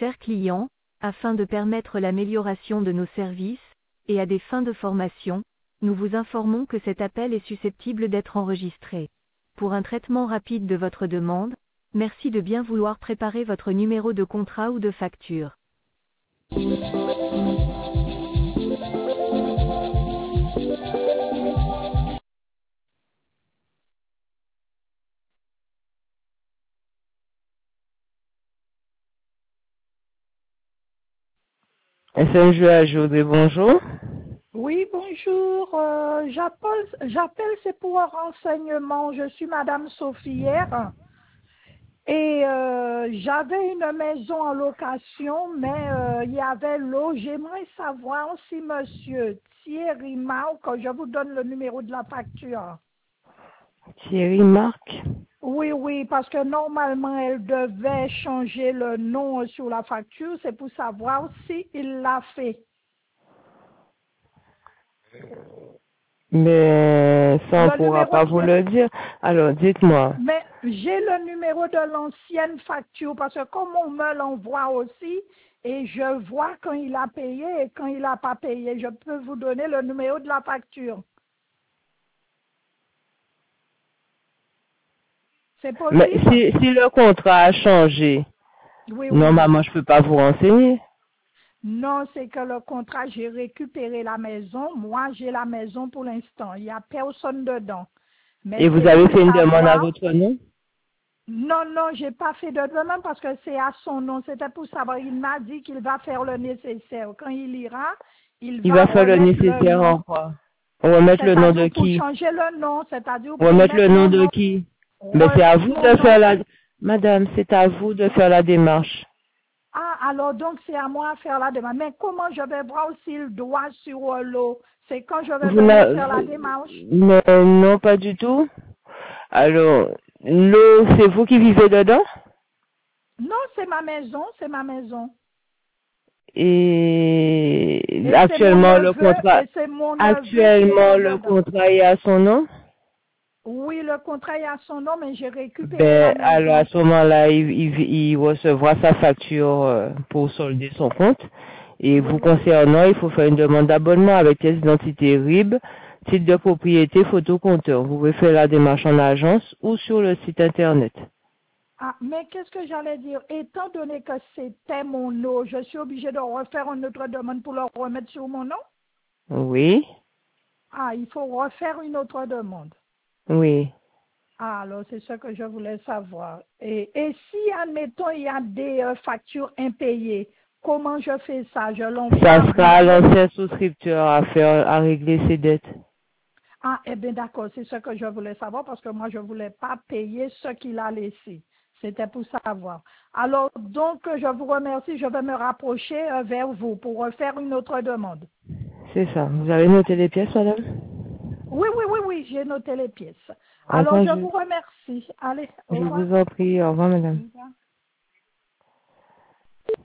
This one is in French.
divers clients, afin de permettre l'amélioration de nos services, et à des fins de formation, nous vous informons que cet appel est susceptible d'être enregistré. Pour un traitement rapide de votre demande, merci de bien vouloir préparer votre numéro de contrat ou de facture. SNJ ajouté, bonjour. Oui, bonjour. J'appelle, c'est pour un renseignement. Je suis Madame Sophière et j'avais une maison en location, mais il y avait l'eau. J'aimerais savoir si Monsieur Thierry Marc, je vous donne le numéro de la facture. Thierry Marc. Oui, parce que normalement, elle devait changer le nom sur la facture. C'est pour savoir si il l'a fait. Mais ça, on ne pourra pas vous le dire. Alors, dites-moi. Mais j'ai le numéro de l'ancienne facture parce que comme on me l'envoie aussi et je vois quand il a payé et quand il n'a pas payé, je peux vous donner le numéro de la facture. C'est possible? Mais si le contrat a changé, Oui. normalement, je ne peux pas vous renseigner. Non, c'est que le contrat, j'ai récupéré la maison. Moi, j'ai la maison pour l'instant. Il n'y a personne dedans. Mais Et vous avez fait une demande à votre nom? Non, j'ai pas fait de demande parce que c'est à son nom. C'était pour savoir. Il m'a dit qu'il va faire le nécessaire. Quand il ira, il va faire le nécessaire en quoi? Remettre le nom de qui? Pour changer le nom, c'est-à-dire pour remettre le nom de qui? Mais c'est à vous de faire la... Madame, c'est à vous de faire la démarche. Ah, alors donc c'est à moi de faire la démarche. Mais comment je vais voir s'il doit sur l'eau? C'est quand je vais faire la démarche? Mais non, pas du tout. Alors, l'eau, c'est vous qui vivez dedans? Non, c'est ma maison. Et actuellement, le contrat est à son nom? Oui, le contrat est à son nom, mais j'ai récupéré la maison. Alors, à ce moment-là, il recevra sa facture pour solder son compte. Et vous concernant, il faut faire une demande d'abonnement avec pièce d'identité RIB, titre de propriété, photocompteur. Vous pouvez faire la démarche en agence ou sur le site internet. Ah, mais qu'est-ce que j'allais dire? Étant donné que c'était mon nom, je suis obligée de refaire une autre demande pour le remettre sur mon nom? Oui. Ah, il faut refaire une autre demande. Oui. Ah, alors c'est ce que je voulais savoir. Et si, admettons, il y a des factures impayées, comment je fais ça? Je l'envoie. Ça sera à l'ancien souscripteur à régler ses dettes. Ah, eh bien d'accord, c'est ce que je voulais savoir parce que moi je voulais pas payer ce qu'il a laissé. C'était pour savoir. Alors donc je vous remercie, je vais me rapprocher vers vous pour refaire une autre demande. C'est ça. Vous avez noté les pièces, madame? Oui, j'ai noté les pièces. Alors je vous remercie. Allez, au revoir. Je vous en prie, au revoir, madame.